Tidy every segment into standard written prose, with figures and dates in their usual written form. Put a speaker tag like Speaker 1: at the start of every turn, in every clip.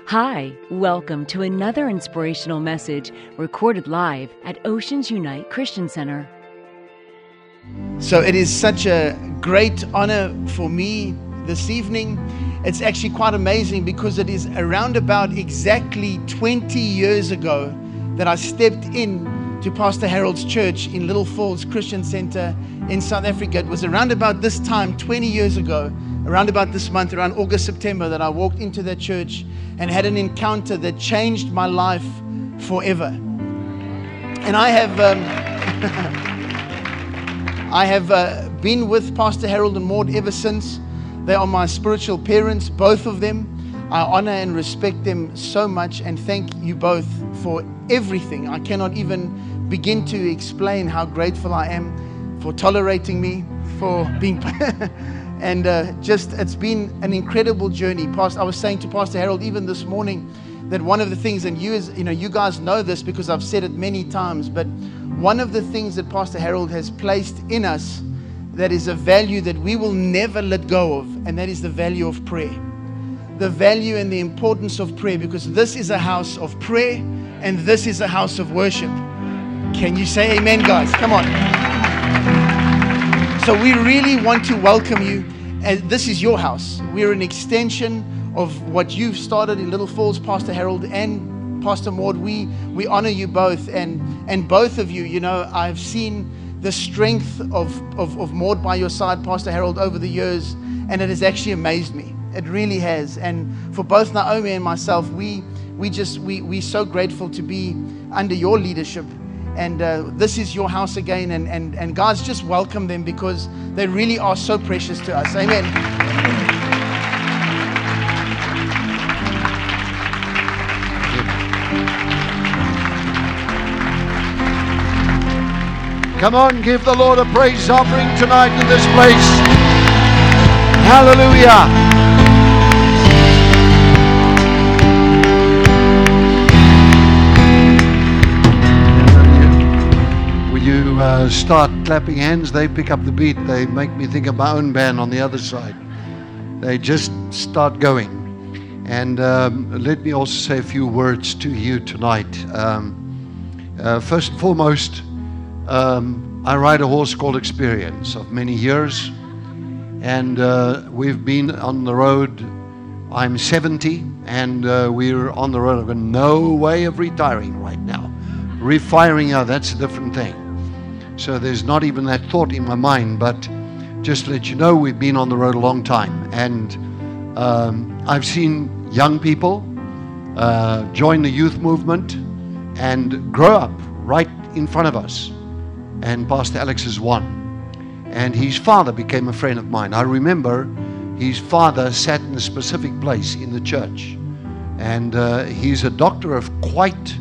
Speaker 1: Hi, welcome to another inspirational message recorded live at Oceans Unite Christian Center.
Speaker 2: So it is such a great honor for me this evening. It's actually quite amazing because it is around about exactly 20 years ago that I stepped in to Pastor Harold's church in Little Falls Christian Center in South Africa. It was around about this time, 20 years ago, around about this month, around August, September, that I walked into that church and had an encounter that changed my life forever. And I have been with Pastor Harold and Maud ever since. They are my spiritual parents, both of them. I honor and respect them so much, and thank you both for everything. I cannot even begin to explain how grateful I am for tolerating me, for being and it's been an incredible journey. I was saying to Pastor Harold even this morning that one of the things, and you guys know this because I've said it many times, but one of the things that Pastor Harold has placed in us that is a value that we will never let go of, and that is the value of prayer. The value and the importance of prayer, because this is a house of prayer and this is a house of worship. Can you say amen, guys? Come on. So we really want to welcome you. This is your house. We're an extension of what you've started in Little Falls, Pastor Harold and Pastor Maud. We honor you both, and both of you, I've seen the strength of Maud by your side, Pastor Harold, over the years, and it has actually amazed me. It really has. And for both Naomi and myself, we're so grateful to be under your leadership. And this is your house again. And guys, just welcome them because they really are so precious to us. Amen.
Speaker 3: Come on, give the Lord a praise offering tonight in this place. Hallelujah. You start clapping hands, they pick up the beat. They make me think of my own band on the other side. They just start going. And let me also say a few words to you tonight. First and foremost, I ride a horse called Experience of many years. And we've been on the road. I'm 70 and we're on the road. I've got no way of retiring right now. Refiring, that's a different thing. So there's not even that thought in my mind, but just to let you know, we've been on the road a long time. And I've seen young people join the youth movement and grow up right in front of us. And Pastor Alex is one. And his father became a friend of mine. I remember his father sat in a specific place in the church. And he's a doctor of quite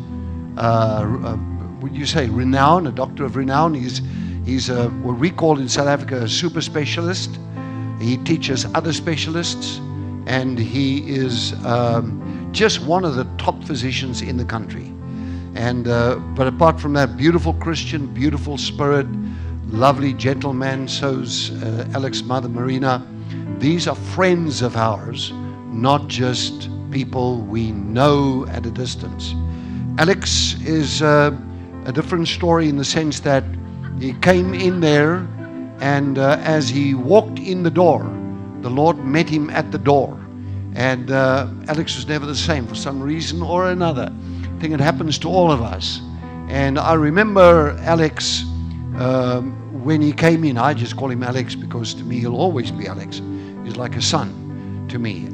Speaker 3: would you say renown, a doctor of renown. He's what we call in South Africa a super specialist. He teaches other specialists, and he is just one of the top physicians in the country. And but apart from that, beautiful Christian, beautiful spirit, lovely gentleman. So's Alex's mother, Marina. These are friends of ours, not just people we know at a distance. Alex is a different story in the sense that he came in there, and as he walked in the door, the Lord met him at the door. And Alex was never the same for some reason or another. I think it happens to all of us. And I remember Alex, when he came in, I just call him Alex because to me he'll always be Alex. He's like a son to me.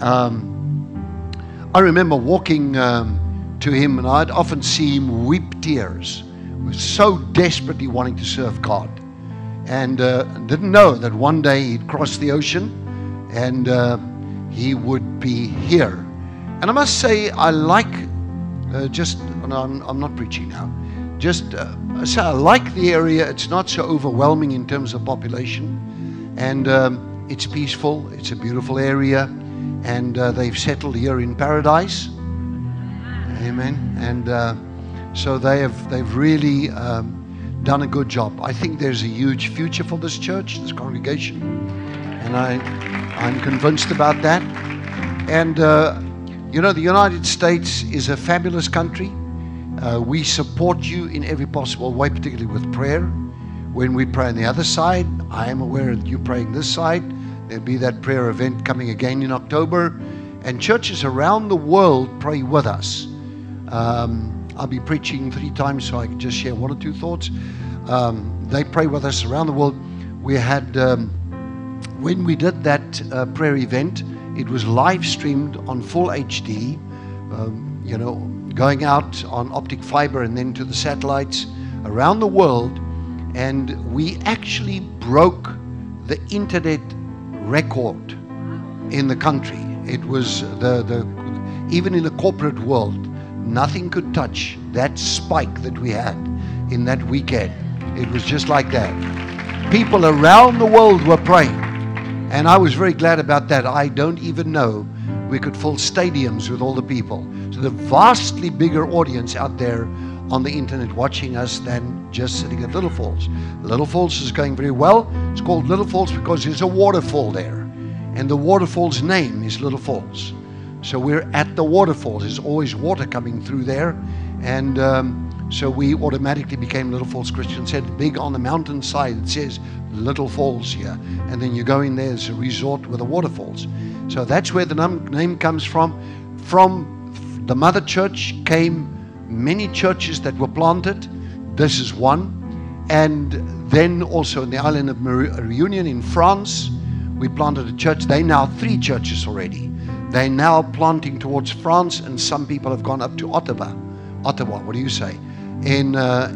Speaker 3: I remember walking to him, and I'd often see him weep tears. He was so desperately wanting to serve God, and didn't know that one day he'd cross the ocean and he would be here. And I must say, I like I'm not preaching now. So I like the area. It's not so overwhelming in terms of population, and it's peaceful. It's a beautiful area, and they've settled here in paradise. Amen. And so they've really done a good job. I think there's a huge future for this church, this congregation, and I'm convinced about that. And You know, the United States is a fabulous country. We support you in every possible way, particularly with prayer. When we pray on the other side, I am aware that you praying this side. There'll be that prayer event coming again in October. And churches around the world pray with us. I'll be preaching 3 times, so I can just share 1 or 2 thoughts. They pray with us around the world. We had, when we did that prayer event, it was live streamed on full HD, you know, going out on optic fiber and then to the satellites around the world. And we actually broke the internet record in the country. It was even in the corporate world, nothing could touch that spike that we had in that weekend. It was just like that. People around the world were praying. And I was very glad about that. I don't even know we could fill stadiums with all the people. So the vastly bigger audience out there on the internet watching us than just sitting at Little Falls. Little Falls is going very well. It's called Little Falls because there's a waterfall there. And the waterfall's name is Little Falls. So we're at the waterfalls. There's always water coming through there. And so we automatically became Little Falls Christian Center. Big on the mountainside, it says Little Falls here. And then you go in there, there's a resort with the waterfalls. So that's where the name comes from. From the mother church came many churches that were planted. This is one. And then also in the island of Reunion in France, we planted a church. They're now 3 churches already. They're now planting towards France, and some people have gone up to Ottawa, what do you say? In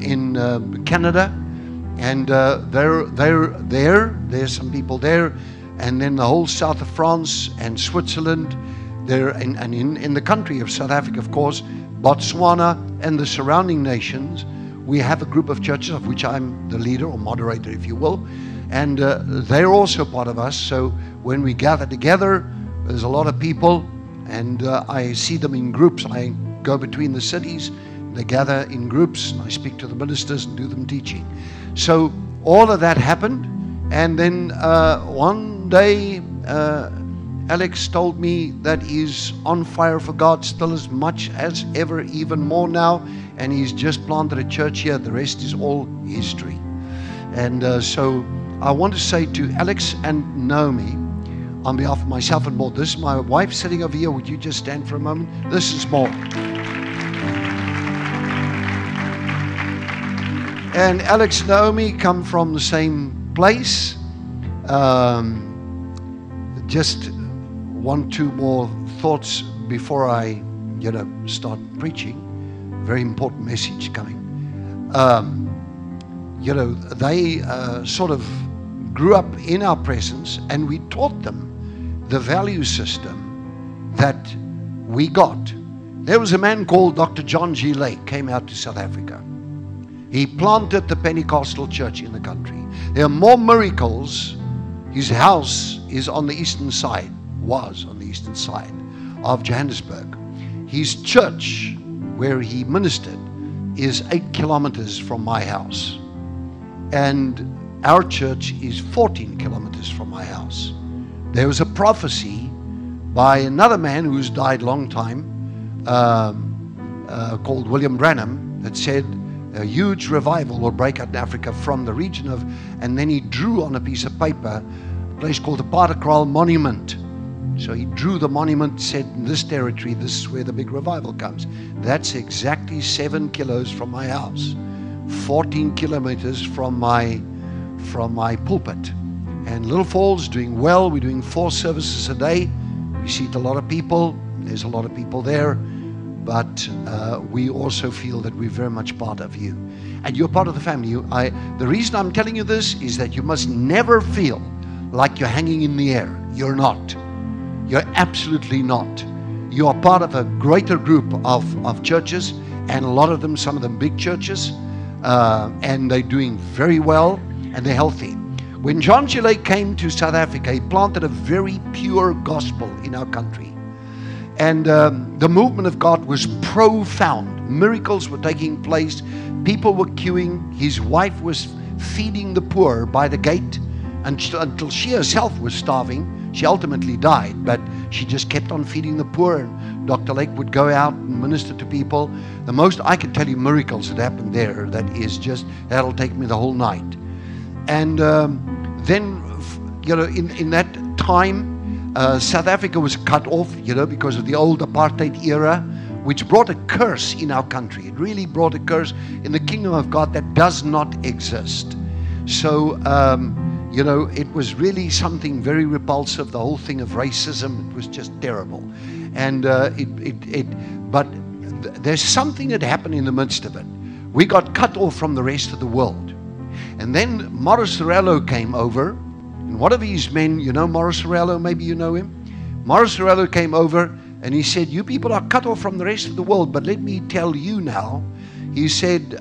Speaker 3: Canada. And they're there. There's some people there. And then the whole south of France and Switzerland. There and in the country of South Africa, of course, Botswana and the surrounding nations, we have a group of churches of which I'm the leader or moderator, if you will. And they're also part of us. So when we gather together, there's a lot of people, and I see them in groups. I go between the cities. They gather in groups, and I speak to the ministers and do them teaching. So all of that happened. And then one day, Alex told me that he's on fire for God still as much as ever, even more now. And he's just planted a church here. The rest is all history. And so I want to say to Alex and Naomi, on behalf of myself and Maud, this is my wife sitting over here. Would you just stand for a moment? This is Maud. And Alex and Naomi come from the same place. Just 1, 2 more thoughts before I, start preaching. Very important message coming. They sort of grew up in our presence, and we taught them the value system that we got. There was a man called Dr. John G. Lake, came out to South Africa. He planted the Pentecostal church in the country. There are more miracles. His house is on the eastern side, was on the eastern side of Johannesburg. His church, where he ministered, is 8 kilometers from my house. And our church is 14 kilometers from my house. There was a prophecy by another man who's died a long time, called William Branham, that said a huge revival will break out in Africa from the region of, and then he drew on a piece of paper a place called the Paardekraal Monument. So he drew the monument, said in this territory, this is where the big revival comes. That's exactly 7 kilos from my house, 14 kilometers from my pulpit. And Little Falls doing well. We're doing 4 services a day. We seat a lot of people. There's a lot of people there. But we also feel that we're very much part of you. And you're part of the family. The reason I'm telling you this is that you must never feel like you're hanging in the air. You're not. You're absolutely not. You are part of a greater group of churches, and a lot of them, some of them big churches, and they're doing very well, and they're healthy. When John G. Lake came to South Africa, he planted a very pure gospel in our country. And the movement of God was profound. Miracles were taking place. People were queuing. His wife was feeding the poor by the gate until she herself was starving. She ultimately died, but she just kept on feeding the poor and Dr. Lake would go out and minister to people. The most I can tell you miracles that happened there, that'll take me the whole night. And then, in that time, South Africa was cut off, because of the old apartheid era, which brought a curse in our country. It really brought a curse in the kingdom of God that does not exist. So, it was really something very repulsive, the whole thing of racism. It was just terrible. And but there's something that happened in the midst of it. We got cut off from the rest of the world. And then Morris Cerullo came over, and one of his men, Morris Cerullo, maybe you know him. Morris Cerullo came over and he said, you people are cut off from the rest of the world, but let me tell you now, he said,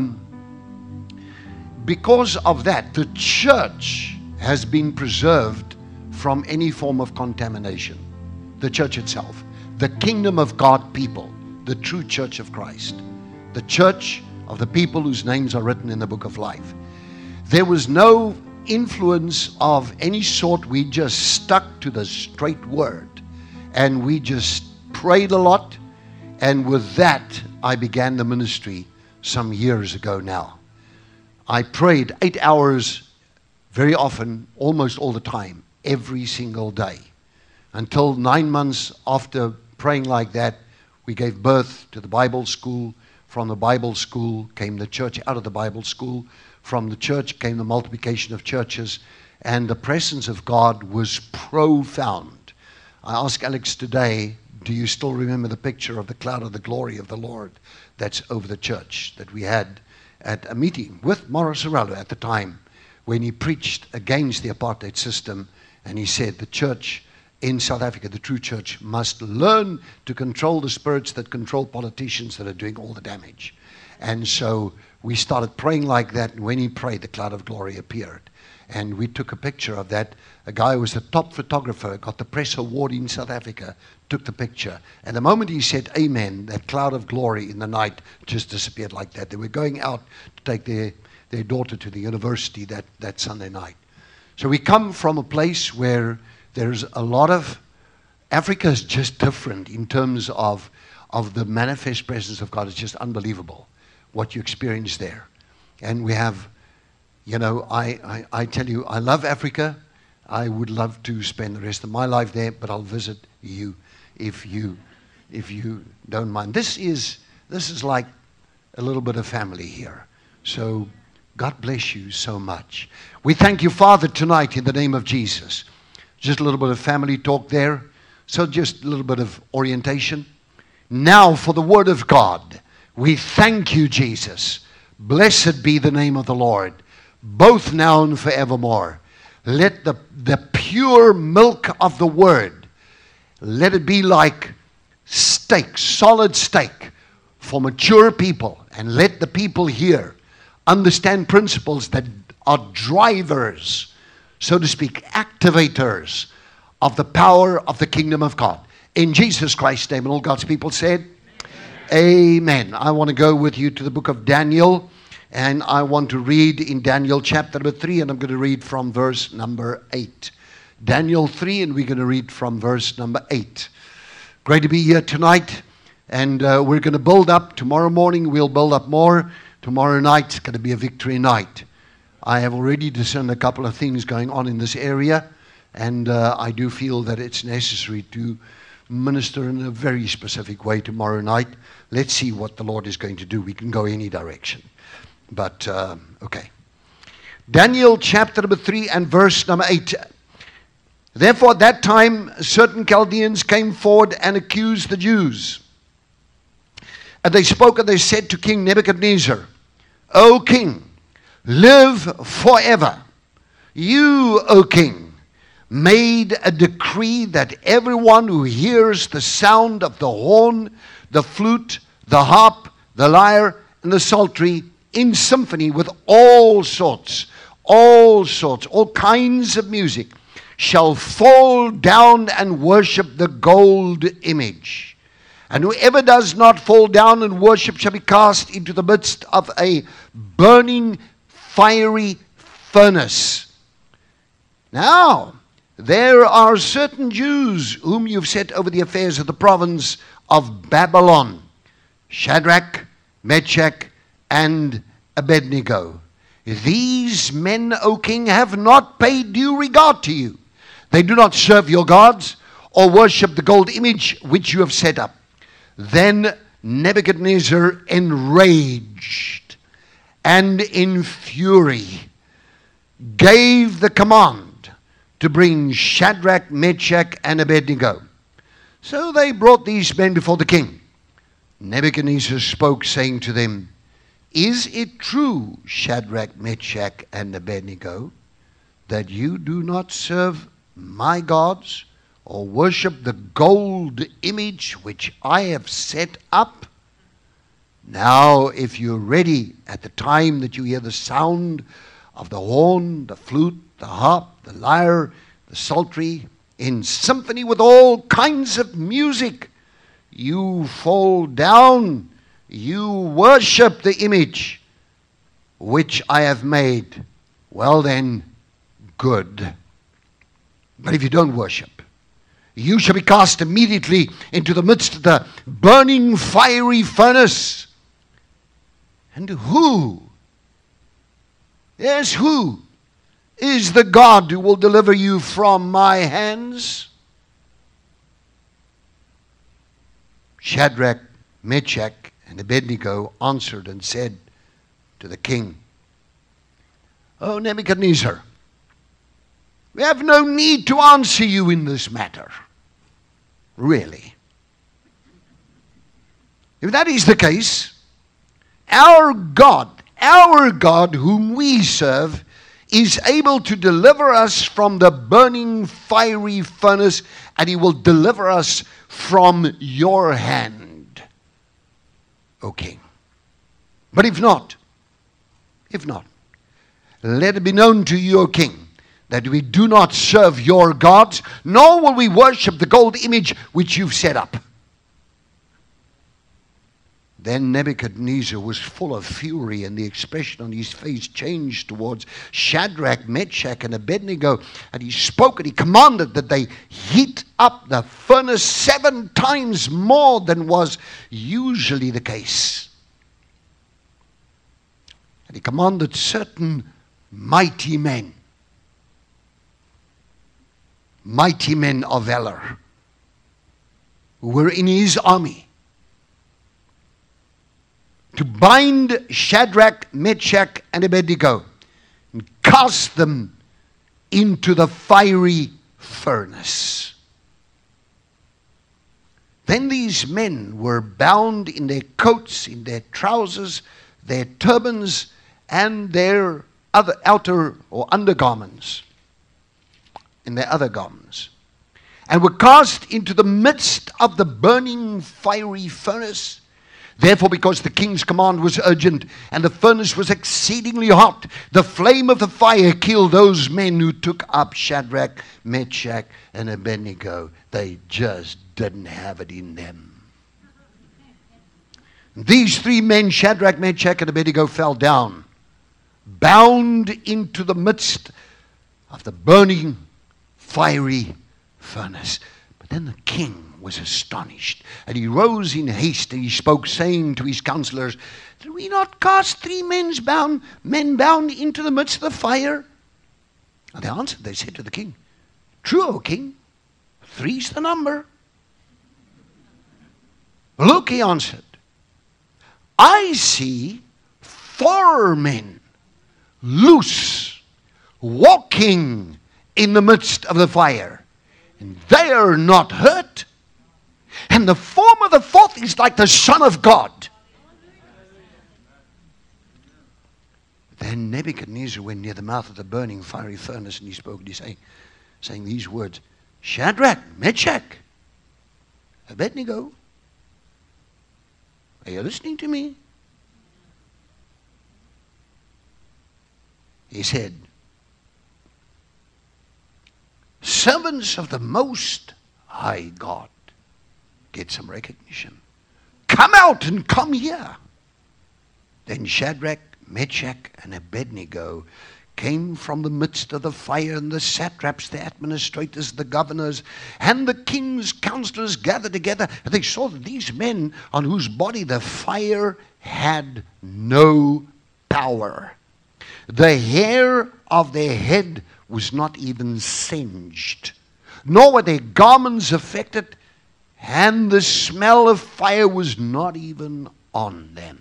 Speaker 3: because of that, the church has been preserved from any form of contamination. The church itself, the kingdom of God people, the true church of Christ, the church of the people whose names are written in the book of life. There was no influence of any sort. We just stuck to the straight word, and we just prayed a lot. And with that, I began the ministry some years ago now. I prayed 8 hours very often, almost all the time, every single day. Until 9 months after praying like that, we gave birth to the Bible school. From the Bible school came the church out of the Bible school. From the church came the multiplication of churches. And the presence of God was profound. I asked Alex today, do you still remember the picture of the cloud of the glory of the Lord that's over the church that we had at a meeting with Morris Cerullo at the time when he preached against the apartheid system, and he said the church in South Africa, the true church, must learn to control the spirits that control politicians that are doing all the damage. And so we started praying like that, and when he prayed, the cloud of glory appeared. And we took a picture of that. A guy who was the top photographer, got the press award in South Africa, took the picture. And the moment he said amen, that cloud of glory in the night just disappeared like that. They were going out to take their daughter to the university that Sunday night. So we come from a place where there's a lot of, Africa is just different in terms of the manifest presence of God. It's just unbelievable what you experience there. And we have, I tell you, I love Africa. I would love to spend the rest of my life there, but I'll visit you if you don't mind. This is like a little bit of family here. So God bless you so much. We thank you, Father, tonight in the name of Jesus. Just a little bit of family talk there. So just a little bit of orientation. Now for the word of God. We thank you, Jesus. Blessed be the name of the Lord, both now and forevermore. Let the pure milk of the word, let it be like steak, solid steak for mature people. And let the people here understand principles that are drivers, so to speak, activators of the power of the kingdom of God. In Jesus Christ's name, and all God's people said, Amen. I want to go with you to the book of Daniel, and I want to read in Daniel chapter number 3, and I'm going to read from verse number 8. Daniel 3, and we're going to read from verse number 8. Great to be here tonight, and we're going to build up. Tomorrow morning we'll build up more. Tomorrow night's going to be a victory night. I have already discerned a couple of things going on in this area, and I do feel that it's necessary to minister in a very specific way tomorrow night. Let's see what the Lord is going to do. We can go any direction. But, okay. Daniel chapter number 3 and verse number 8. Therefore at that time certain Chaldeans came forward and accused the Jews. And they spoke and they said to King Nebuchadnezzar, O king, live forever. You, O king, made a decree that everyone who hears the sound of the horn, the flute, the harp, the lyre, and the psaltery in symphony with all kinds of music, shall fall down and worship the gold image. And whoever does not fall down and worship shall be cast into the midst of a burning fiery furnace. Now, there are certain Jews whom you've set over the affairs of the province of Babylon, Shadrach, Meshach, and Abednego. These men, O king, have not paid due regard to you. They do not serve your gods or worship the gold image which you have set up. Then Nebuchadnezzar, enraged and in fury, gave the command to bring Shadrach, Meshach, and Abednego. So they brought these men before the king. Nebuchadnezzar spoke, saying to them, Is it true, Shadrach, Meshach, and Abednego, that you do not serve my gods or worship the gold image which I have set up? Now, if you're ready at the time that you hear the sound of the horn, the flute, the harp, the lyre, the psaltery, in symphony with all kinds of music, you fall down, you worship the image which I have made. Well then, good. But if you don't worship, you shall be cast immediately into the midst of the burning fiery furnace. And who? Yes, who is the God who will deliver you from my hands? Shadrach, Meshach, and Abednego answered and said to the king, O Nebuchadnezzar, we have no need to answer you in this matter. Really. If that is the case, our God whom we serve, is able to deliver us from the burning fiery furnace, and he will deliver us from your hand, O king. But if not, let it be known to you, O king, that we do not serve your gods, nor will we worship the gold image which you've set up. Then Nebuchadnezzar was full of fury, and the expression on his face changed towards Shadrach, Meshach, and Abednego. And he spoke and he commanded that they heat up the furnace 7 times more than was usually the case. And he commanded certain mighty men of valor, who were in his army, to bind Shadrach, Meshach, and Abednego and cast them into the fiery furnace. Then these men were bound in their coats, in their trousers, their turbans, and their other outer or undergarments, in their other garments, and were cast into the midst of the burning fiery furnace. Therefore, because the king's command was urgent and the furnace was exceedingly hot, the flame of the fire killed those men who took up Shadrach, Meshach, and Abednego. They just didn't have it in them. These 3 men, Shadrach, Meshach, and Abednego, fell down, bound into the midst of the burning fiery furnace. But then the king was astonished, and he rose in haste, and he spoke, saying to his counselors, Did we not cast 3 men bound into the midst of the fire? And they answered, they said to the king, True, O king, 3's the number. Look, he answered, I see 4 men loose, walking in the midst of the fire, and they are not hurt. And the form of the 4th is like the Son of God. Then Nebuchadnezzar went near the mouth of the burning fiery furnace, and he spoke, and he saying these words, Shadrach, Meshach, Abednego, are you listening to me? He said, Servants of the Most High God, get some recognition. Come out and come here. Then Shadrach, Meshach, and Abednego came from the midst of the fire, and the satraps, the administrators, the governors, and the king's counselors gathered together. And they saw that these men on whose body the fire had no power. The hair of their head was not even singed, nor were their garments affected, and the smell of fire was not even on them.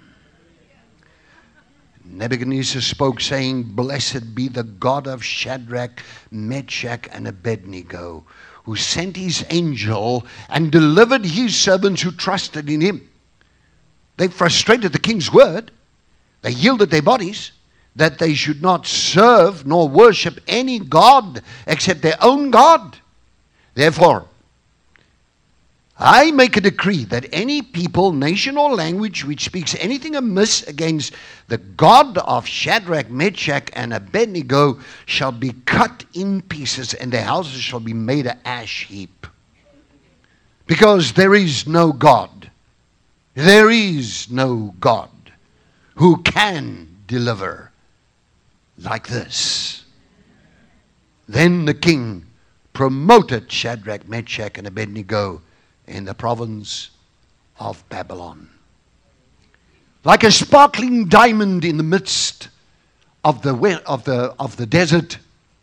Speaker 3: Nebuchadnezzar spoke, saying, Blessed be the God of Shadrach, Meshach, and Abednego, who sent his angel and delivered his servants who trusted in him. They frustrated the king's word. They yielded their bodies, that they should not serve nor worship any god except their own God. Therefore, I make a decree that any people, nation, or language which speaks anything amiss against the God of Shadrach, Meshach, and Abednego shall be cut in pieces, and their houses shall be made an ash heap. Because there is no God. There is no God who can deliver like this. Then the king promoted Shadrach, Meshach, and Abednego in the province of Babylon. Like a sparkling diamond in the midst of the desert.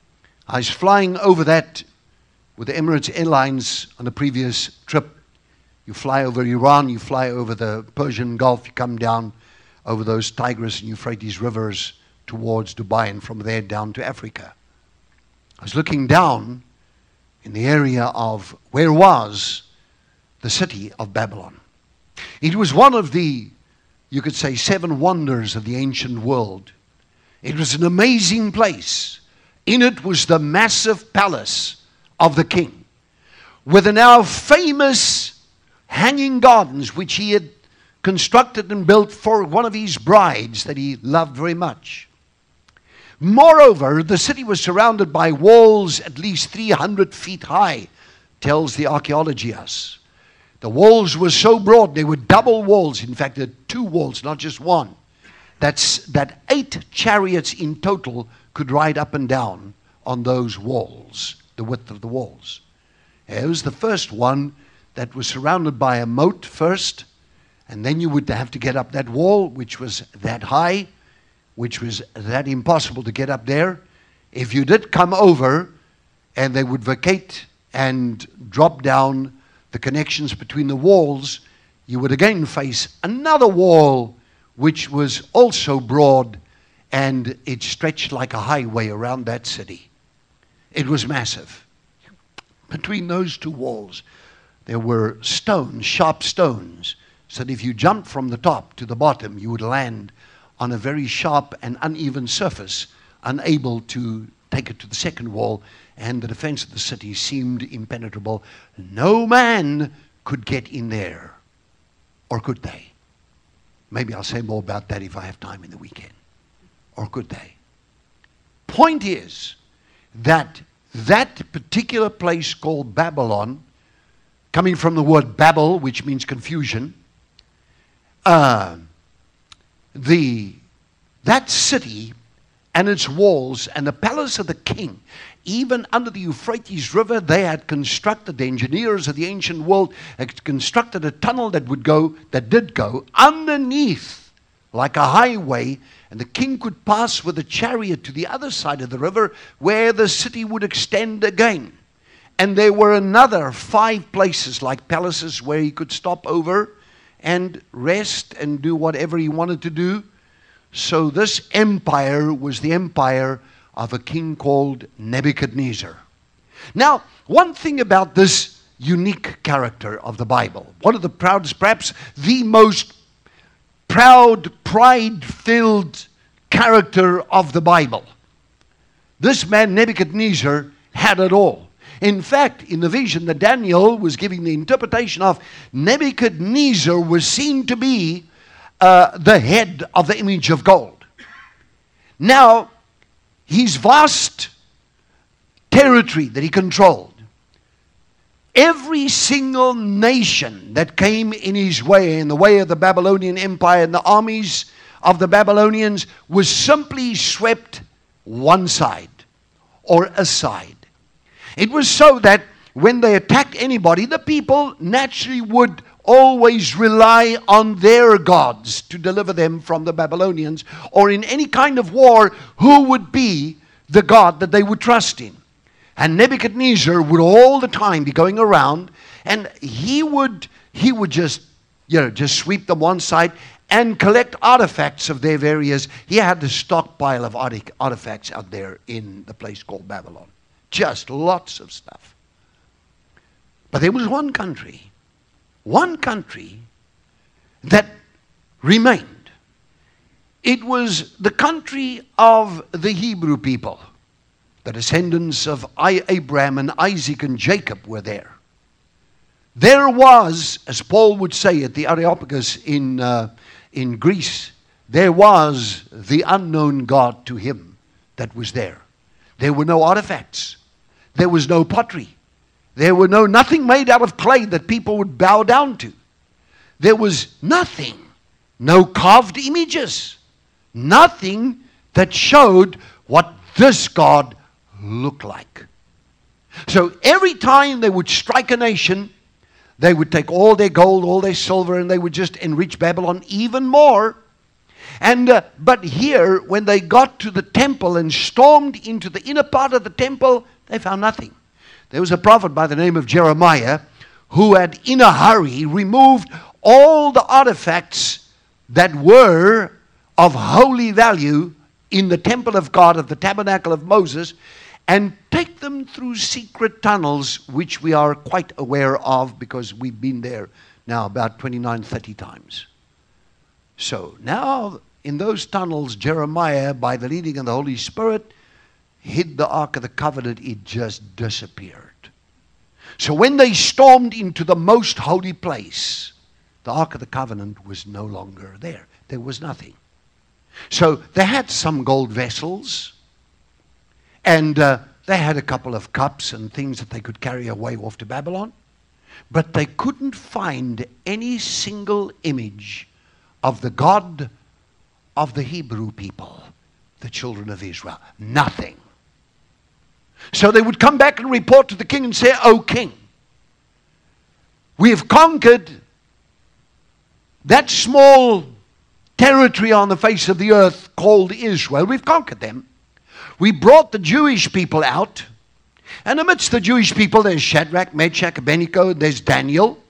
Speaker 3: I was flying over that with the Emirates Airlines on a previous trip. You fly over Iran, you fly over the Persian Gulf, you come down over those Tigris and Euphrates rivers towards Dubai, and from there down to Africa. I was looking down in the area of where was the city of Babylon. It was one of the, you could say, 7 wonders of the ancient world. It was an amazing place. In it was the massive palace of the king, with the now famous hanging gardens which he had constructed and built for one of his brides that he loved very much. Moreover, the city was surrounded by walls at least 300 feet high, tells the archaeology us. The walls were so broad, they were double walls. In fact, there were 2 walls, not just one. That 8 chariots in total could ride up and down on those walls, the width of the walls. It was the first one that was surrounded by a moat first, and then you would have to get up that wall, which was that high, which was that impossible to get up there. If you did come over, and they would vacate and drop down the connections between the walls, you would again face another wall which was also broad, and it stretched like a highway around that city. It was massive. Between those 2 walls there were stones, sharp stones, so that if you jumped from the top to the bottom, you would land on a very sharp and uneven surface, unable to take it to the second wall, and the defense of the city seemed impenetrable. No man could get in there. Or could they? Maybe I'll say more about that if I have time in the weekend. Or could they? Point is that particular place called Babylon, coming from the word Babel, which means confusion, that city and its walls and the palace of the king, even under the Euphrates River, they had constructed, the engineers of the ancient world had constructed a tunnel that did go underneath like a highway, and the king could pass with a chariot to the other side of the river where the city would extend again. And there were another 5 places like palaces where he could stop over and rest and do whatever he wanted to do. So this empire was the empire of a king called Nebuchadnezzar. Now, one thing about this unique character of the Bible, one of the proudest, perhaps the most proud, pride-filled character of the Bible. This man, Nebuchadnezzar, had it all. In fact, in the vision that Daniel was giving the interpretation of, Nebuchadnezzar was seen to be the head of the image of gold. Now, his vast territory that he controlled, every single nation that came in his way, in the way of the Babylonian Empire, and the armies of the Babylonians was simply swept one side or a side. It was so that when they attacked anybody, the people naturally would always rely on their gods to deliver them from the Babylonians, or in any kind of war, who would be the God that they would trust in. And Nebuchadnezzar would all the time be going around, and he would just sweep them one side and collect artifacts of their various. He had the stockpile of artifacts out there in the place called Babylon. Just lots of stuff. But there was one country that remained. It was the country of the Hebrew people. The descendants of Abraham and Isaac and Jacob were there. There was, as Paul would say at the Areopagus in Greece, there was the unknown God to him that was there. There were no artifacts. There was no pottery. There were nothing made out of clay that people would bow down to. There was nothing. No carved images. Nothing that showed what this God looked like. So every time they would strike a nation, they would take all their gold, all their silver, and they would just enrich Babylon even more. But here, when they got to the temple and stormed into the inner part of the temple, they found nothing. There was a prophet by the name of Jeremiah who had, in a hurry, removed all the artifacts that were of holy value in the temple of God, of the tabernacle of Moses, and take them through secret tunnels, which we are quite aware of because we've been there now about 29, 30 times. So now in those tunnels, Jeremiah, by the leading of the Holy Spirit, hid the Ark of the Covenant. It just disappeared. So when they stormed into the most holy place, the Ark of the Covenant was no longer there. There was nothing. So they had some gold vessels, and they had a couple of cups and things that they could carry away off to Babylon, but they couldn't find any single image of the God of the Hebrew people, the children of Israel. Nothing. So they would come back and report to the king and say, "O king, we have conquered that small territory on the face of the earth called Israel. We've conquered them. We brought the Jewish people out. And amidst the Jewish people, there's Shadrach, Meshach, Abednego, there's Daniel.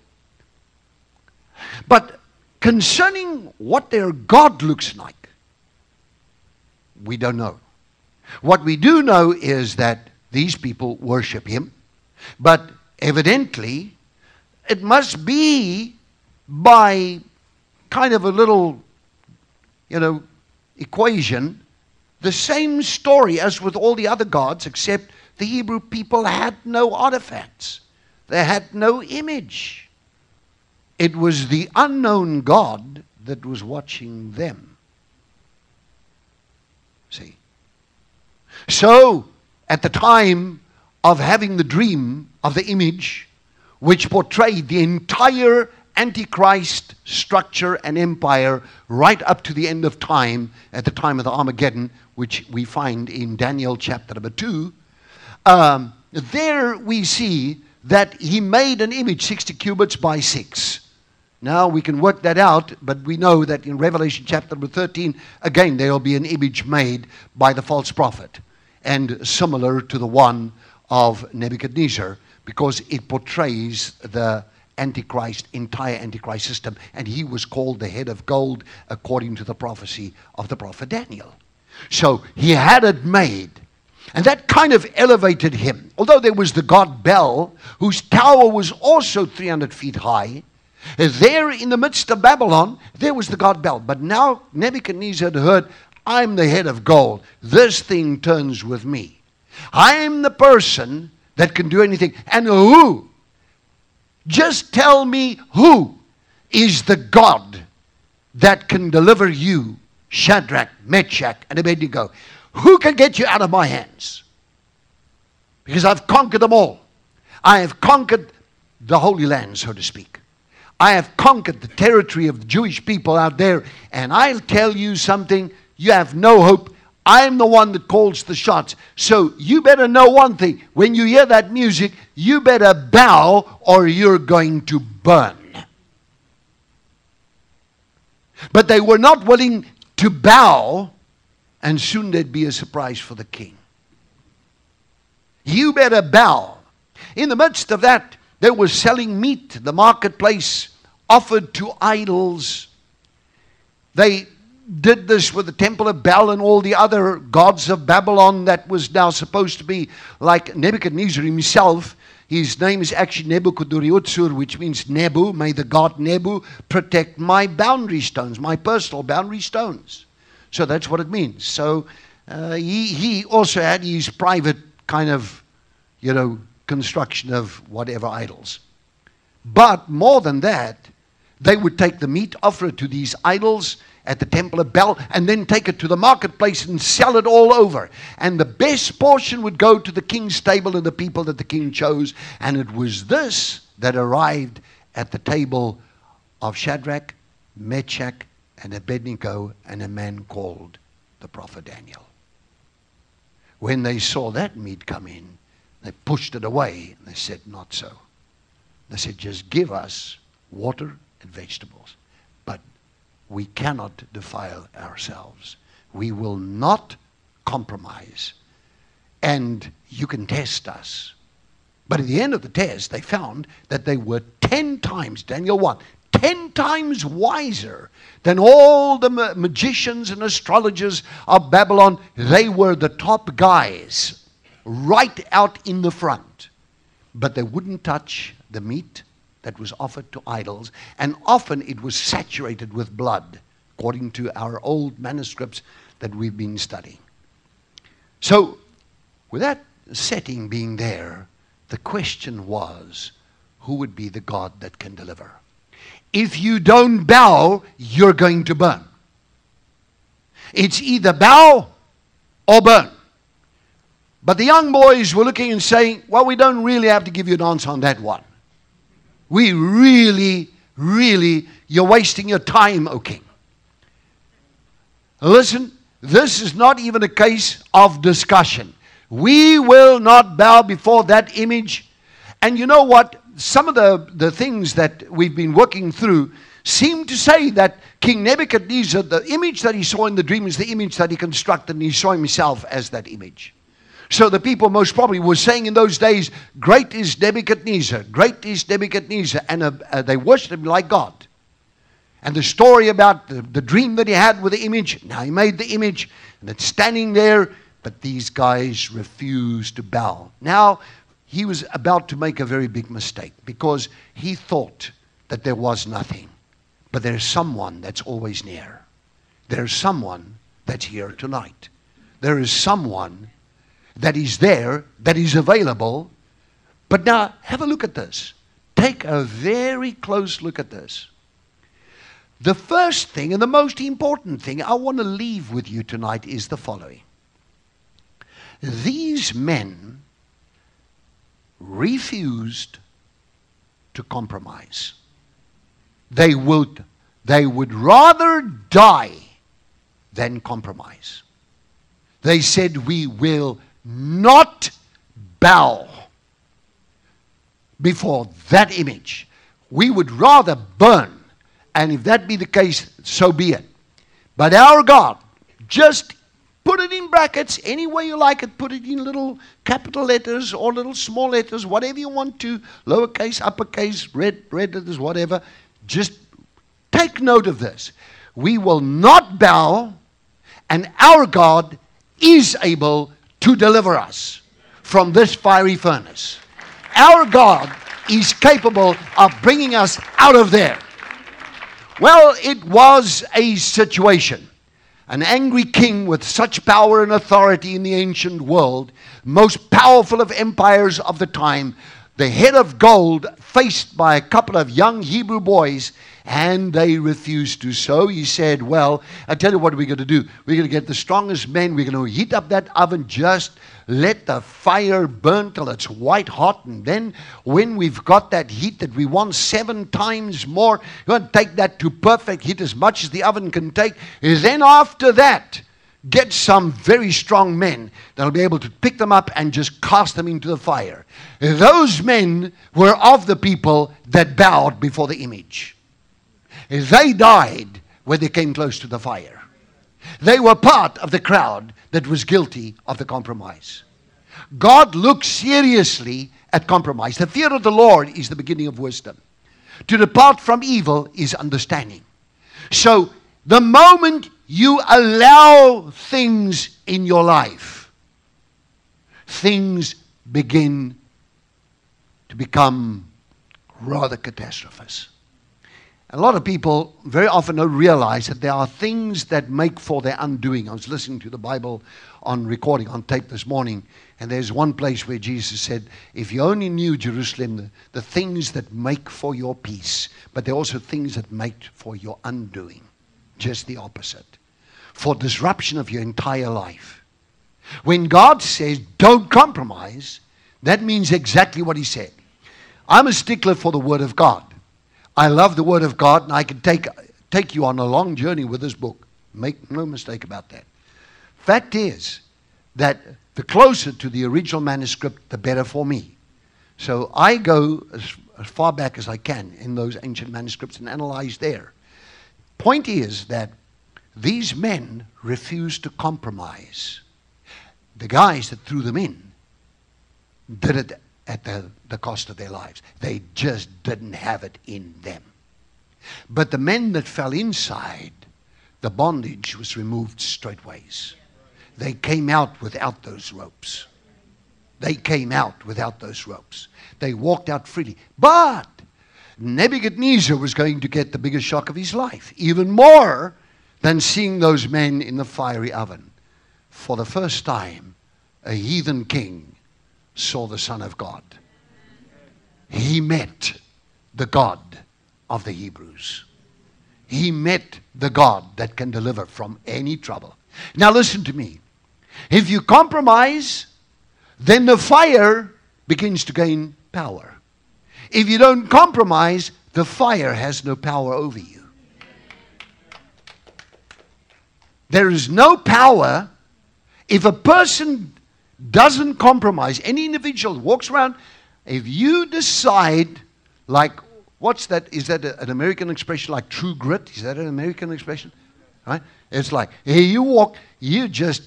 Speaker 3: But concerning what their God looks like, we don't know. What we do know is that these people worship him. But evidently, it must be by kind of a little, equation, the same story as with all the other gods, except the Hebrew people had no artifacts. They had no image. It was the unknown God that was watching them. See? So, at the time of having the dream of the image, which portrayed the entire Antichrist structure and empire right up to the end of time, at the time of the Armageddon, which we find in Daniel chapter number 2, there we see that he made an image 60 cubits by 6. Now we can work that out, but we know that in Revelation chapter number 13, again there will be an image made by the false prophet, and similar to the one of Nebuchadnezzar, because it portrays the entire Antichrist system, and he was called the head of gold according to the prophecy of the prophet Daniel. So he had it made, and that kind of elevated him. Although there was the god Bel, whose tower was also 300 feet high, there in the midst of Babylon, there was the god Bel. But now Nebuchadnezzar had heard, I'm the head of gold. This thing turns with me. I'm the person that can do anything. And who? Just tell me who is the God that can deliver you, Shadrach, Meshach, and Abednego. Who can get you out of my hands? Because I've conquered them all. I have conquered the Holy Land, so to speak. I have conquered the territory of the Jewish people out there. And I'll tell you something, you have no hope. I'm the one that calls the shots. So you better know one thing. When you hear that music, you better bow or you're going to burn. But they were not willing to bow, and soon there'd be a surprise for the king. You better bow. In the midst of that, they were selling meat. The marketplace offered to idols. They did this with the temple of Baal and all the other gods of Babylon that was now supposed to be like Nebuchadnezzar himself. His name is actually Nebuchadnezzar, which means Nebu. May the god Nebu protect my boundary stones, my personal boundary stones. So that's what it means. So he also had his private kind of, construction of whatever idols. But more than that, they would take the meat, offer it to these idols at the temple of Baal, and then take it to the marketplace and sell it all over. And the best portion would go to the king's table and the people that the king chose. And it was this that arrived at the table of Shadrach, Meshach, and Abednego, and a man called the prophet Daniel. When they saw that meat come in, they pushed it away, and they said, not so. They said, just give us water and vegetables. But we cannot defile ourselves. We will not compromise. And you can test us. But at the end of the test, they found that they were 10 times, Daniel 1, 10 times wiser than all the magicians and astrologers of Babylon. They were the top guys, right out in the front. But they wouldn't touch the meat that was offered to idols, and often it was saturated with blood, according to our old manuscripts that we've been studying. So, with that setting being there, the question was, who would be the God that can deliver? If you don't bow, you're going to burn. It's either bow or burn. But the young boys were looking and saying, well, we don't really have to give you an answer on that one. We really, you're wasting your time, O king. Listen, this is not even a case of discussion. We will not bow before that image. And you know what? Some of the things that we've been working through seem to say that King Nebuchadnezzar, the image that he saw in the dream is the image that he constructed, and he saw himself as that image. So the people most probably were saying in those days, great is Nebuchadnezzar, great is Nebuchadnezzar, and they worshipped him like God. And the story about the dream that he had with the image, now he made the image, and it's standing there, but these guys refused to bow. Now, he was about to make a very big mistake, because he thought that there was nothing. But there's someone that's always near. There's someone that's here tonight. There is someone that is there, that is available. But now, have a look at this. Take a very close look at this. The first thing and the most important thing I want to leave with you tonight is the following. These men refused to compromise. They would rather die than compromise. They said, we will not bow before that image. We would rather burn. And if that be the case, so be it. But our God, just put it in brackets, any way you like it, put it in little capital letters or little small letters, whatever you want to, lowercase, uppercase, red letters, whatever. Just take note of this. We will not bow, and our God is able to deliver us from this fiery furnace. Our God is capable of bringing us out of there. Well, it was a situation. An angry king with such power and authority in the ancient world, most powerful of empires of the time, the head of gold, faced by a couple of young Hebrew boys, and they refused to. So he said, well, I tell you what we're going to do. We're going to get the strongest men. We're going to heat up that oven, just let the fire burn till it's white hot. And then when we've got that heat that we want 7 times more, you're going to take that to perfect heat as much as the oven can take. And then after that, get some very strong men that'll be able to pick them up and just cast them into the fire. Those men were of the people that bowed before the image. They died when they came close to the fire. They were part of the crowd that was guilty of the compromise. God looks seriously at compromise. The fear of the Lord is the beginning of wisdom. To depart from evil is understanding. So the moment you allow things in your life, things begin to become rather catastrophes. A lot of people very often don't realize that there are things that make for their undoing. I was listening to the Bible on recording, on tape this morning, and there's one place where Jesus said, if you only knew, Jerusalem, the things that make for your peace, but there are also things that make for your undoing. Just the opposite. For disruption of your entire life. When God says, don't compromise, that means exactly what He said. I'm a stickler for the Word of God. I love the Word of God, and I can take you on a long journey with this book. Make no mistake about that. Fact is that the closer to the original manuscript, the better for me. So I go as far back as I can in those ancient manuscripts and analyze there. Point is that these men refused to compromise. The guys that threw them in did it at the cost of their lives. They just didn't have it in them. But the men that fell inside, the bondage was removed straightways. They came out without those ropes. They came out without those ropes. They walked out freely. But Nebuchadnezzar was going to get the biggest shock of his life, even more than seeing those men in the fiery oven. For the first time, a heathen king saw the Son of God. He met the God of the Hebrews. He met the God that can deliver from any trouble. Now listen to me. If you compromise, then the fire begins to gain power. If you don't compromise, the fire has no power over you. There is no power if a person doesn't compromise. Any individual walks around, if you decide, like, what's that? Is that an American expression, like true grit? Is that an American expression? Right? It's like, here you walk, you just,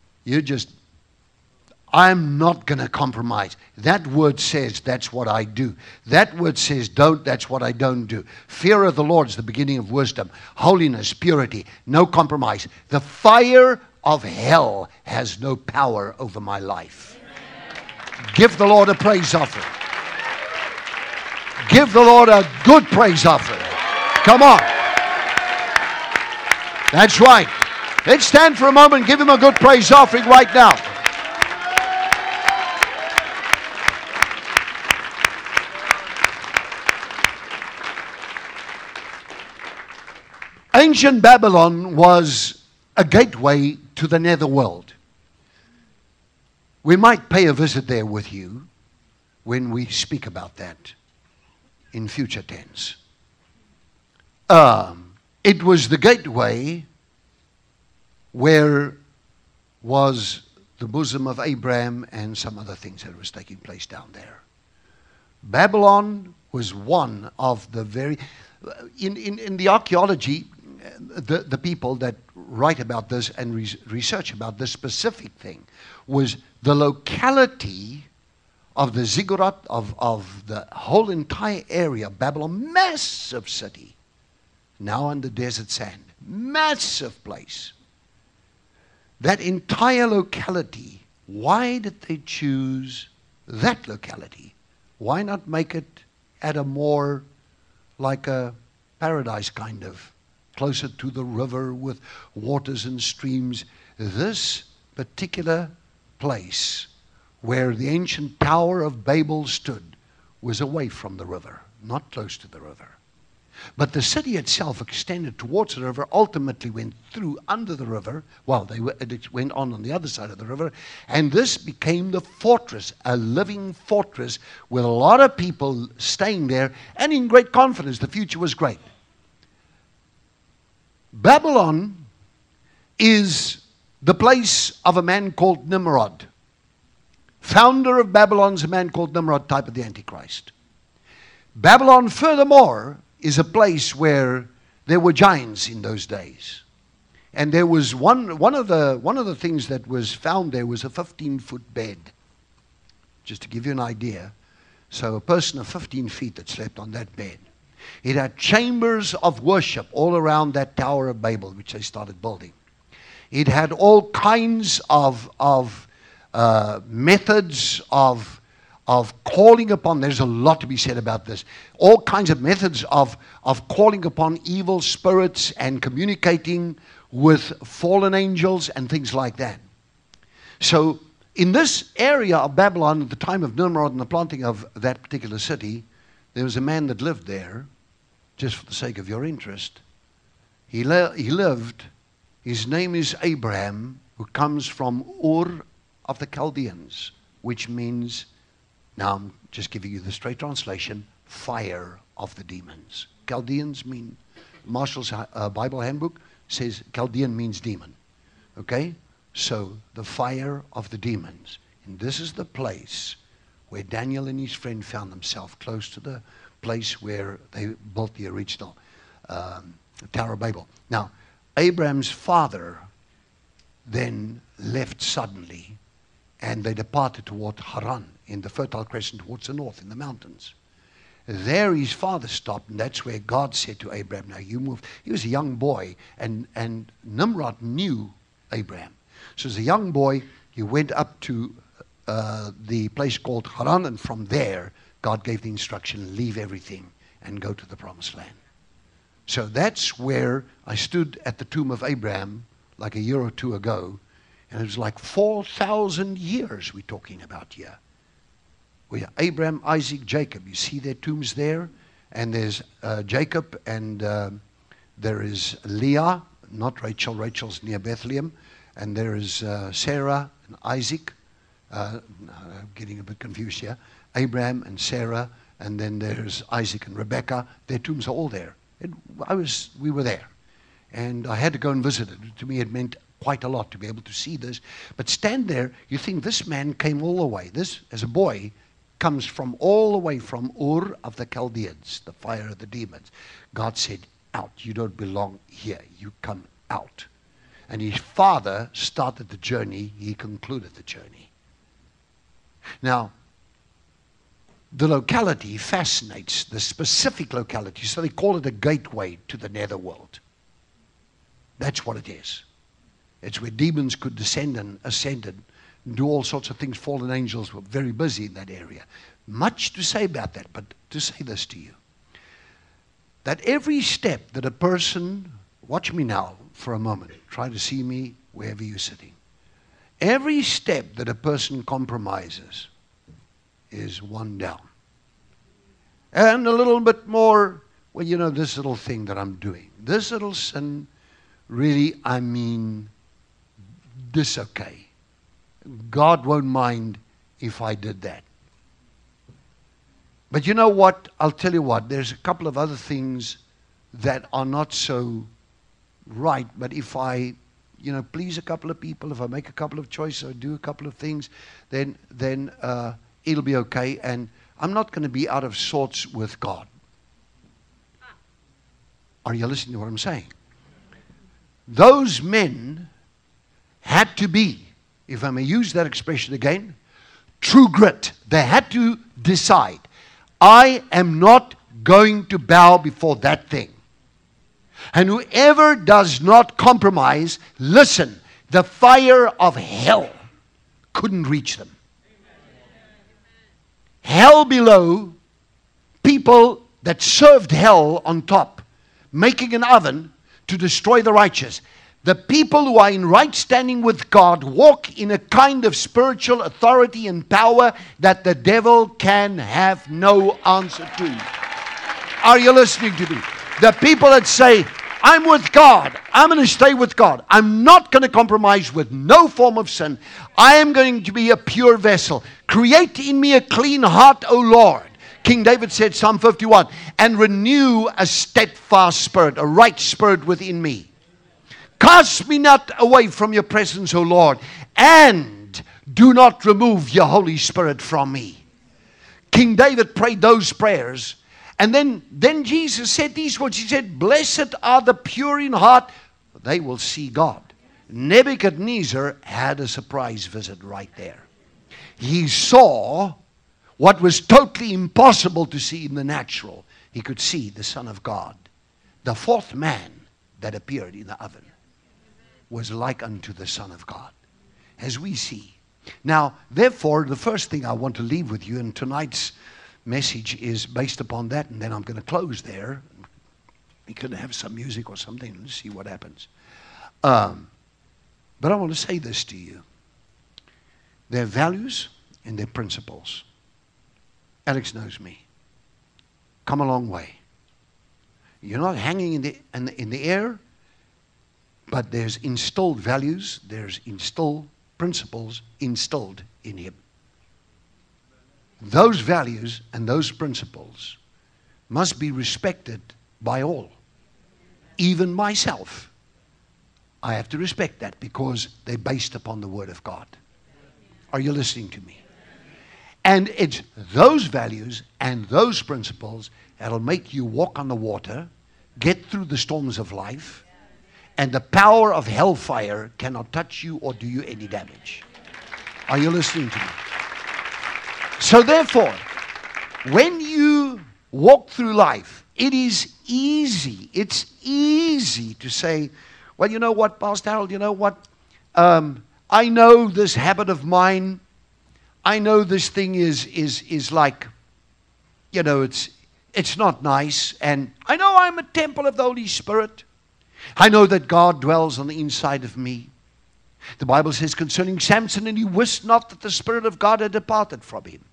Speaker 3: I'm not going to compromise. That word says that's what I do. That word says don't, that's what I don't do. Fear of the Lord is the beginning of wisdom. Holiness, purity, no compromise. The fire of hell has no power over my life. Give the Lord a praise offering. Give the Lord a good praise offering. Come on. That's right. Let's stand for a moment and give Him a good praise offering right now. Ancient Babylon was a gateway to the netherworld. We might pay a visit there with you when we speak about that in future tense. It was the gateway where was the bosom of Abraham and some other things that was taking place down there. Babylon was one of the very... In the archaeology, the people that write about this and research about this specific thing was the locality of the ziggurat of the whole entire area of Babylon, massive city, now on the desert sand, massive place. That entire locality, why did they choose that locality? Why not make it at a more like a paradise kind of, closer to the river with waters and streams? This particular place where the ancient Tower of Babel stood was away from the river, not close to the river. But the city itself extended towards the river, ultimately went through under the river. Well, it went on the other side of the river. And this became the fortress, a living fortress with a lot of people staying there and in great confidence. The future was great. Babylon is the place of a man called Nimrod. Founder of Babylon is a man called Nimrod, type of the Antichrist. Babylon, furthermore, is a place where there were giants in those days. And there was one of the things that was found there was a 15-foot bed. Just to give you an idea. So a person of 15 feet that slept on that bed. It had chambers of worship all around that Tower of Babel, which they started building. It had all kinds of methods of calling upon. There's a lot to be said about this. All kinds of methods of calling upon evil spirits and communicating with fallen angels and things like that. So in this area of Babylon at the time of Nimrod and the planting of that particular city, there was a man that lived there, just for the sake of your interest. He lived, his name is Abraham, who comes from Ur of the Chaldeans, which means, now I'm just giving you the straight translation, fire of the demons. Chaldeans mean, Marshall's Bible handbook says Chaldean means demon. Okay? So, the fire of the demons. And this is the place where Daniel and his friend found themselves, close to the place where they built the original Tower of Babel. Now, Abraham's father then left suddenly, and they departed toward Haran, in the Fertile Crescent towards the north, in the mountains. There his father stopped, and that's where God said to Abraham, now you move. He was a young boy, and Nimrod knew Abraham. So as a young boy, he went up to the place called Haran, and from there, God gave the instruction, leave everything and go to the promised land. So that's where I stood at the tomb of Abraham like a year or two ago, and it was like 4,000 years we're talking about here. We Abraham, Isaac, Jacob. You see their tombs there, and there's Jacob, and there is Leah, not Rachel. Rachel's near Bethlehem, and there is Sarah and Isaac. I'm getting a bit confused here. Abraham and Sarah, and then there's Isaac and Rebekah. Their tombs are all there. We were there, and I had to go and visit it. To me, it meant quite a lot to be able to see this. But stand there, you think this man came all the way. This, as a boy, comes from all the way from Ur of the Chaldeans, the fire of the demons. God said, out. You don't belong here. You come out. And his father started the journey. He concluded the journey. Now, the locality fascinates, the specific locality. So they call it a gateway to the netherworld. That's what it is. It's where demons could descend and ascend and do all sorts of things. Fallen angels were very busy in that area. Much to say about that, but to say this to you. That every step that a person, watch me now for a moment, try to see me wherever you're sitting. Every step that a person compromises is one down. And a little bit more, well, you know, this little thing that I'm doing. This little sin, really, I mean, this okay. God won't mind if I did that. But you know what? I'll tell you what. There's a couple of other things that are not so right. But if I, please a couple of people, if I make a couple of choices or do a couple of things, then it'll be okay. And I'm not going to be out of sorts with God. Are you listening to what I'm saying? Those men had to be, if I may use that expression again, true grit. They had to decide, I am not going to bow before that thing. And whoever does not compromise, listen, the fire of hell couldn't reach them. Hell below, people that served hell on top, making an oven to destroy the righteous. The people who are in right standing with God walk in a kind of spiritual authority and power that the devil can have no answer to. Are you listening to me? The people that say, I'm with God. I'm going to stay with God. I'm not going to compromise with no form of sin. I am going to be a pure vessel. Create in me a clean heart, O Lord. King David said, Psalm 51, and renew a steadfast spirit, a right spirit within me. Cast me not away from your presence, O Lord, and do not remove your Holy Spirit from me. King David prayed those prayers. And then Jesus said these words. He said, blessed are the pure in heart, for they will see God. Nebuchadnezzar had a surprise visit right there. He saw what was totally impossible to see in the natural. He could see the Son of God. The fourth man that appeared in the oven was like unto the Son of God, as we see. Now, therefore, the first thing I want to leave with you, and tonight's message is based upon that, and then I'm going to close there. We could have some music or something and see what happens. But I want to say this to you. Their values and their principles. Alex knows me. Come a long way. You're not hanging in the air, but there's instilled values, there's instilled principles instilled in him. Those values and those principles must be respected by all. Even myself. I have to respect that because they're based upon the Word of God. Are you listening to me? And it's those values and those principles that'll make you walk on the water, get through the storms of life, and the power of hellfire cannot touch you or do you any damage. Are you listening to me? So therefore, when you walk through life, it is easy. It's easy to say, well, you know what, Pastor Harold, you know what? I know this habit of mine. I know this thing is like, you know, it's not nice. And I know I'm a temple of the Holy Spirit. I know that God dwells on the inside of me. The Bible says concerning Samson, and he wist not that the Spirit of God had departed from him.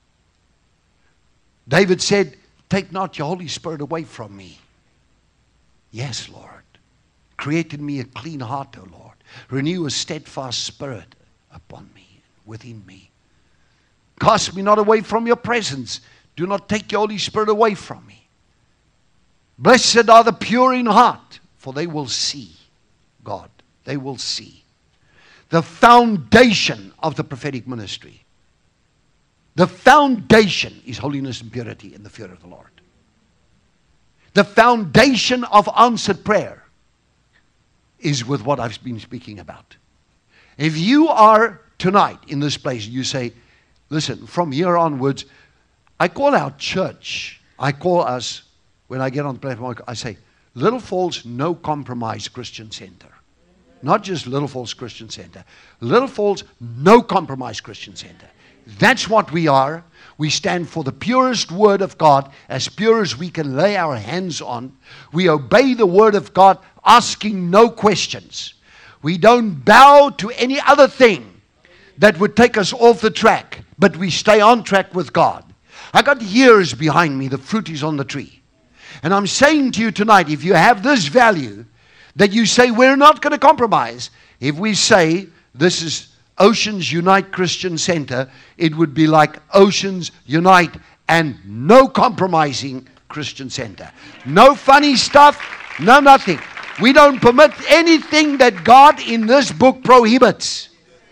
Speaker 3: David said, take not your Holy Spirit away from me. Yes, Lord. Create in me a clean heart, O Lord. Renew a steadfast spirit upon me, within me. Cast me not away from your presence. Do not take your Holy Spirit away from me. Blessed are the pure in heart, for they will see God. They will see. The foundation of the prophetic ministry. The foundation is holiness and purity and the fear of the Lord. The foundation of answered prayer is with what I've been speaking about. If you are tonight in this place, you say, listen, from here onwards, I call our church, I call us, when I get on the platform, I say, Little Falls No Compromise Christian Center. Not just Little Falls Christian Center. Little Falls No Compromise Christian Center. That's what we are. We stand for the purest Word of God, as pure as we can lay our hands on. We obey the Word of God, asking no questions. We don't bow to any other thing that would take us off the track, but we stay on track with God. I got years behind me. The fruit is on the tree. And I'm saying to you tonight, if you have this value, that you say, we're not going to compromise. If we say, this is Oceans Unite Christian Center, it would be like Oceans Unite and No Compromising Christian Center. No funny stuff, no nothing. We don't permit anything that God in this book prohibits.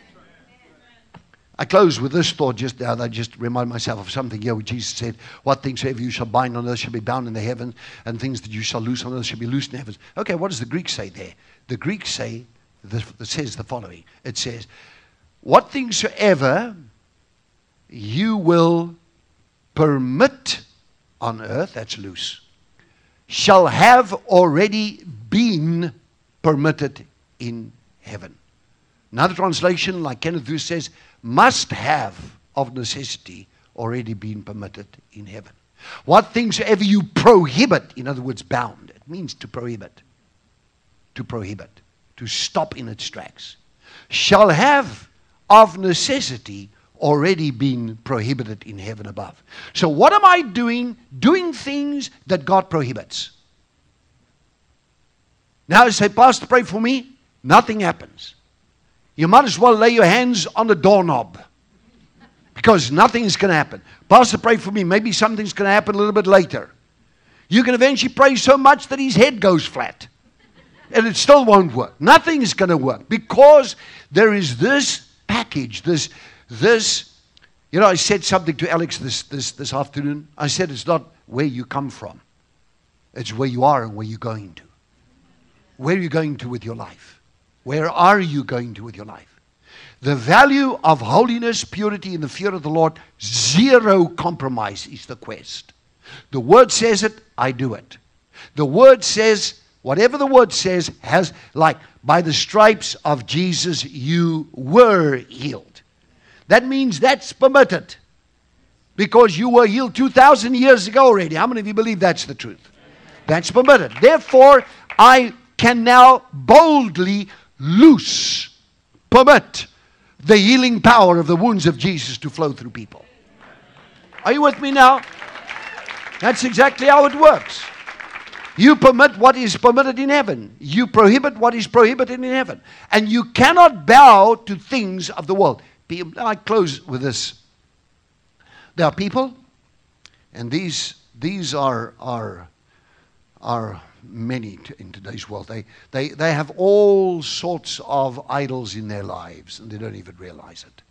Speaker 3: I close with this thought just now. I just remind myself of something here where Jesus said, what things soever you shall bind on earth shall be bound in the heavens, and things that you shall loose on earth shall be loosed in the heavens. Okay, what does the Greek say there? The Greek says the following. It says, what things soever you will permit on earth, that's loose, shall have already been permitted in heaven. Another translation, like Kenneth Wuest says, must have of necessity already been permitted in heaven. What things soever you prohibit, in other words, bound, it means to prohibit, to stop in its tracks, shall have of necessity already been prohibited in heaven above. So what am I doing? Doing things that God prohibits. Now I say, Pastor, pray for me. Nothing happens. You might as well lay your hands on the doorknob, because nothing is going to happen. Pastor, pray for me. Maybe something's going to happen a little bit later. You can eventually pray so much that his head goes flat. And it still won't work. Nothing is going to work because there is this package, this. You know, I said something to Alex this afternoon. I said, it's not where you come from. It's where you are and where you're going to. Where are you going to with your life? Where are you going to with your life? The value of holiness, purity, and the fear of the Lord, zero compromise is the quest. The Word says it, I do it. The Word says, whatever the Word says, has, like, by the stripes of Jesus you were healed. That means that's permitted. Because you were healed 2,000 years ago already. How many of you believe that's the truth? That's permitted. Therefore, I can now boldly permit the healing power of the wounds of Jesus to flow through people. Are you with me now? That's exactly how it works. You permit what is permitted in heaven. You prohibit what is prohibited in heaven. And you cannot bow to things of the world. I close with this. There are people, and these are many in today's world. They have all sorts of idols in their lives, and they don't even realize it.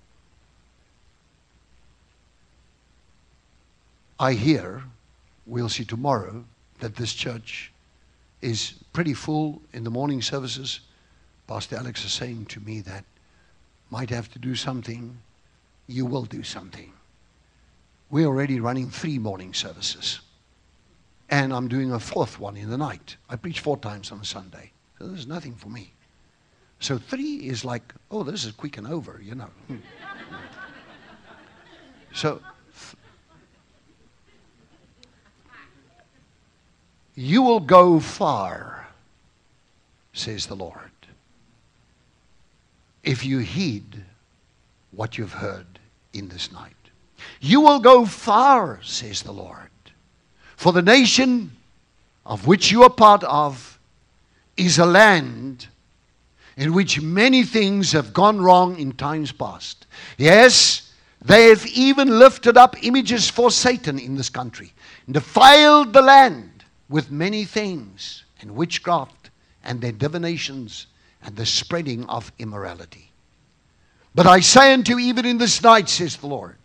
Speaker 3: I hear, we'll see tomorrow, that this church is pretty full in the morning services. Pastor Alex is saying to me that might have to do something. You will do something. We're already running 3 morning services. And I'm doing a 4th one in the night. I preach 4 times on a Sunday. So there's nothing for me. So 3 is like, oh, this is quick and over, you know. So you will go far, says the Lord, if you heed what you've heard in this night. You will go far, says the Lord. For the nation of which you are part of is a land in which many things have gone wrong in times past. Yes, they have even lifted up images for Satan in this country, and defiled the land with many things, and witchcraft, and their divinations, and the spreading of immorality. But I say unto you, even in this night, says the Lord,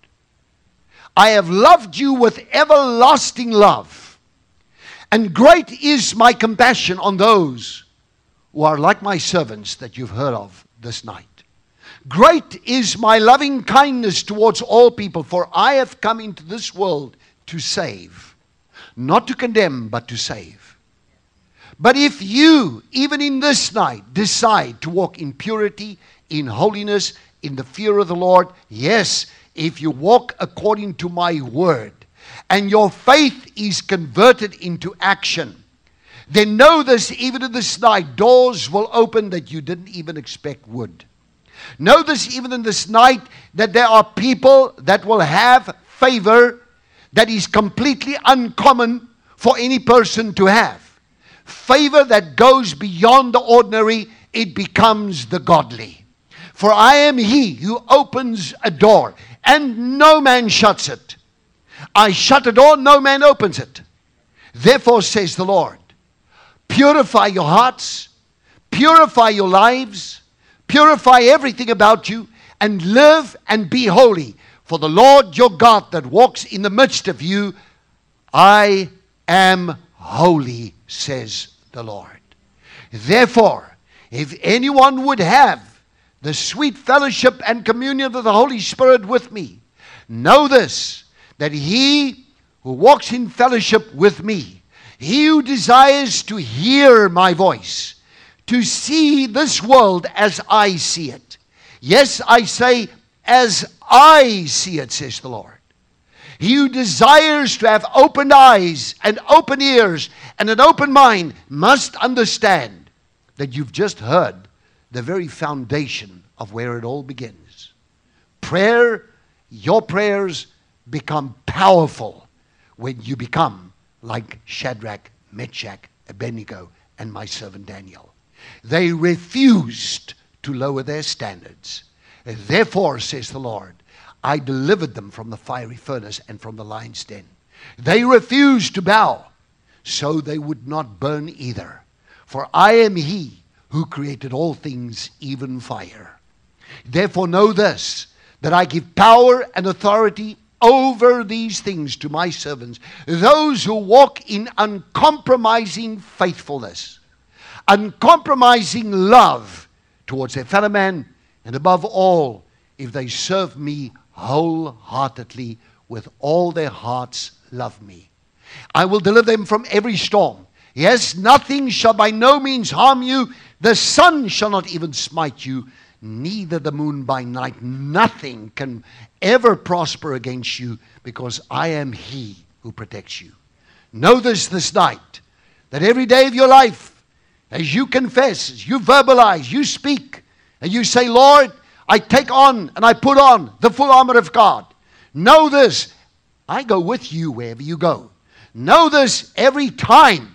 Speaker 3: I have loved you with everlasting love, and great is my compassion on those who are like my servants that you've heard of this night. Great is my loving kindness towards all people, for I have come into this world to save, not to condemn, but to save. But if you, even in this night, decide to walk in purity, in holiness, in the fear of the Lord, yes, if you walk according to my word, and your faith is converted into action, then know this, even in this night, doors will open that you didn't even expect would. Know this, even in this night, that there are people that will have favor that is completely uncommon for any person to have. Favor that goes beyond the ordinary, it becomes the godly. For I am he who opens a door, and no man shuts it. I shut a door, no man opens it. Therefore, says the Lord, purify your hearts, purify your lives, purify everything about you, and live and be holy. For the Lord your God that walks in the midst of you, I am holy, says the Lord. Therefore, if anyone would have the sweet fellowship and communion of the Holy Spirit with me, know this, that he who walks in fellowship with me, he who desires to hear my voice, to see this world as I see it. Yes, I say, as I see it, says the Lord. He who desires to have open eyes and open ears and an open mind must understand that you've just heard the very foundation of where it all begins. Prayer, your prayers become powerful when you become like Shadrach, Meshach, Abednego, and my servant Daniel. They refused to lower their standards. Therefore, says the Lord, I delivered them from the fiery furnace and from the lion's den. They refused to bow, so they would not burn either. For I am he who created all things, even fire. Therefore know this, that I give power and authority over these things to my servants, those who walk in uncompromising faithfulness, uncompromising love towards their fellow man, and above all, if they serve me wholeheartedly with all their hearts, love me. I will deliver them from every storm. Yes, nothing shall by no means harm you. The sun shall not even smite you, neither the moon by night. Nothing can ever prosper against you, because I am he who protects you. Know this night, that every day of your life, as you confess, as you verbalize, you speak, and you say, Lord, I take on and I put on the full armor of God. Know this, I go with you wherever you go. Know this, every time,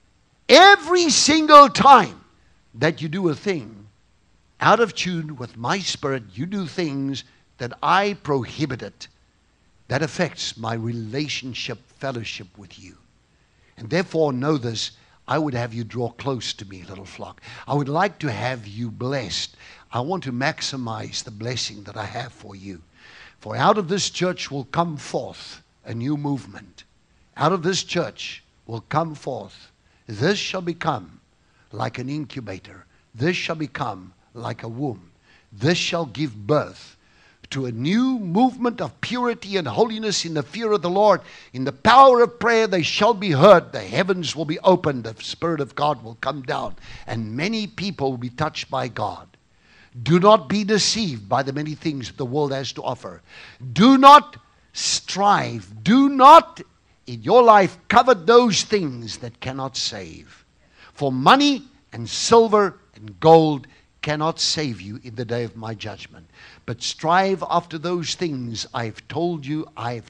Speaker 3: every single time that you do a thing out of tune with my spirit, you do things that I prohibited, that affects my relationship, fellowship with you. And therefore know this, I would have you draw close to me, little flock. I would like to have you blessed. I want to maximize the blessing that I have for you. For out of this church will come forth a new movement. Out of this church will come forth. This shall become like an incubator. This shall become like a womb. This shall give birth to a new movement of purity and holiness in the fear of the Lord. In the power of prayer they shall be heard. The heavens will be opened. The Spirit of God will come down. And many people will be touched by God. Do not be deceived by the many things that the world has to offer. Do not strive. Do not in your life covet those things that cannot save. For money and silver and gold cannot save you in the day of my judgment. But strive after those things I've told you,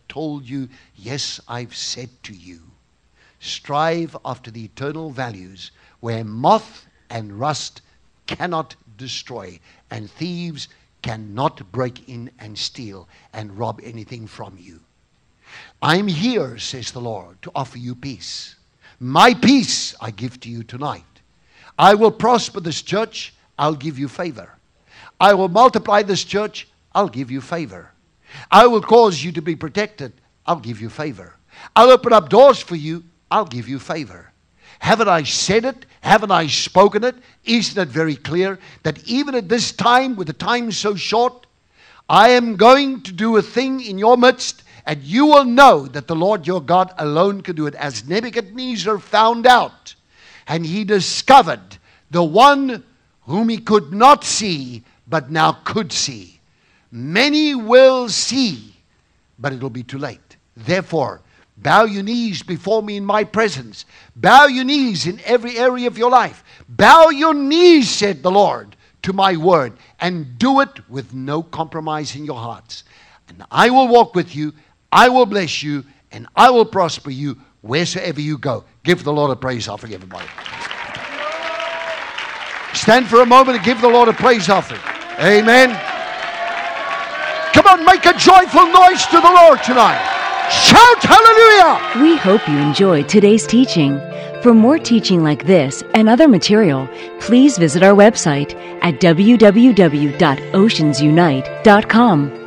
Speaker 3: yes, I've said to you. Strive after the eternal values where moth and rust cannot destroy, and thieves cannot break in and steal and rob anything from you. I'm here, says the Lord, to offer you peace. My peace I give to you tonight. I will prosper this church. I'll give you favor. I will multiply this church. I'll give you favor. I will cause you to be protected. I'll give you favor. I'll open up doors for you. I'll give you favor. Haven't I said it? Haven't I spoken it? Isn't it very clear that even at this time, with the time so short, I am going to do a thing in your midst, and you will know that the Lord your God alone can do it. As Nebuchadnezzar found out, and he discovered the one whom he could not see, but now could see. Many will see, but it'll be too late. Therefore, bow your knees before me in my presence. Bow your knees in every area of your life. Bow your knees, said the Lord, to my word, and do it with no compromise in your hearts. And I will walk with you, I will bless you, and I will prosper you wheresoever you go. Give the Lord a praise offering, everybody. Stand for a moment and give the Lord a praise offering. Amen. Come on, make a joyful noise to the Lord tonight. Shout hallelujah!
Speaker 1: We hope you enjoyed today's teaching. For more teaching like this and other material, please visit our website at www.oceansunite.com.